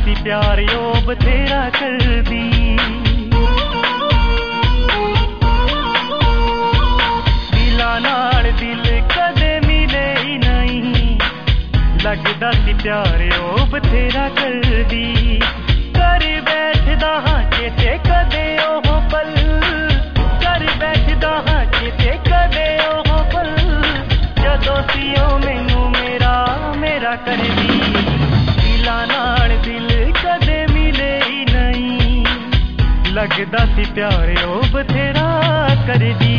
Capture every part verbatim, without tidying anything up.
सी प्यार ओ बथेरा करदी। दिलां नाल दिल कदे मिले ही नहीं, लगदा सी प्यार ओ बथेरा करदी। कर बैठदा हां चेते कदे ओह पल, कर बैठदा हां चेते कदे ओह पल, जदों सी ओ मैनू मेरा मेरा करदी। दिलां नाल दिल कदे मिले ही नहीं, लगदा सी प्यार ओ बथेरा करदी।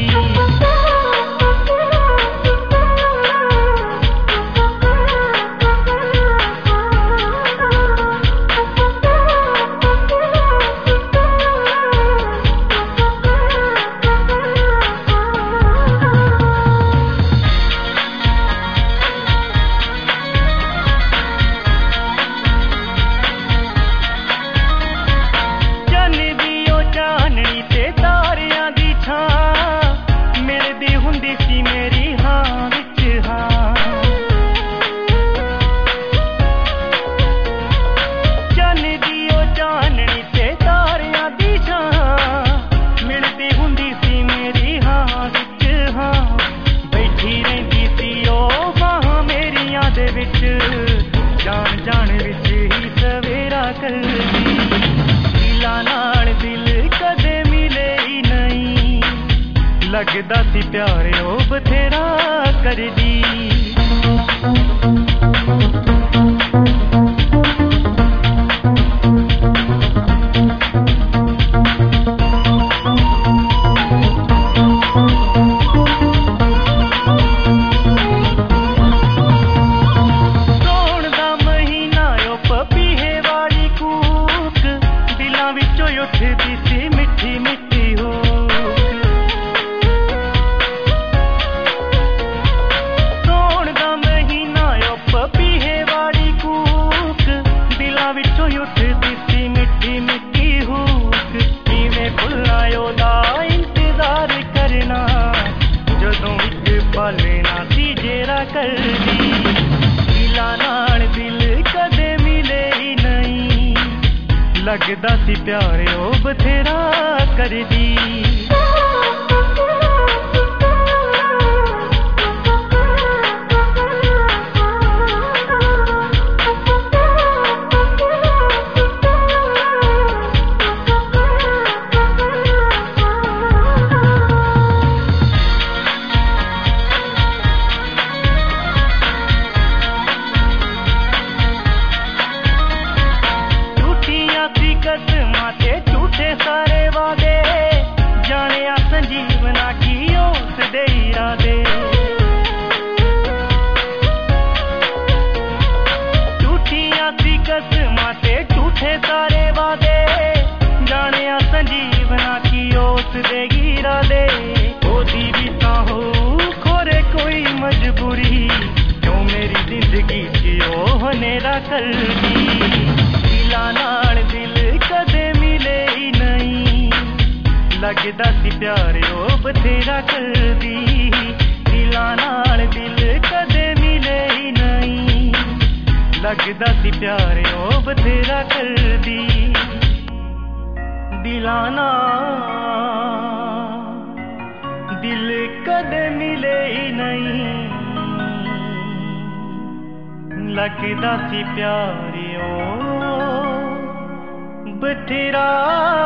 जान जान विच ही सवेरा करदी। दिलां नाल दिल कदे मिले ही नहीं, लगदा सी प्यार ओ बथेरा करदी। उठदी सी मिठी मिठी हुक, सौण दा महीना ओ पपीहे वाली कूक, दिलां विचों उठदी सी मिठी मिठी हुक। किवें भुल्लां ओदा इंतजार करना, जदों इक पल ना सी जेरा करदी। दिलां नाल दिल कदे मिले ही नहीं, लगदा सी प्यार ओ बथेरा करदी। कसमां ते झूठे सारे वादे, जाने संजीवना की ओस दे इरादे। झूठियां सी कसमां ते झूठे सारे वादे, जाने संजीवना की ओस दे इरादे। ओदी भी तां हो खोरे कोई मजबूरी, क्यों मेरी जिंदगी च ओह हनेरा करदी। दिलां नाल दिल कदे मिले ही नहीं, लगदा सी प्यार ओ बथेरा करदी। दिलां नाल दिल कदे मिले ही नहीं, लगदा सी प्यार ओ बथेरा करदी। दिलां नाल दिल कदे मिले ही नहीं, लगदा सी प्यार ओ बथेरा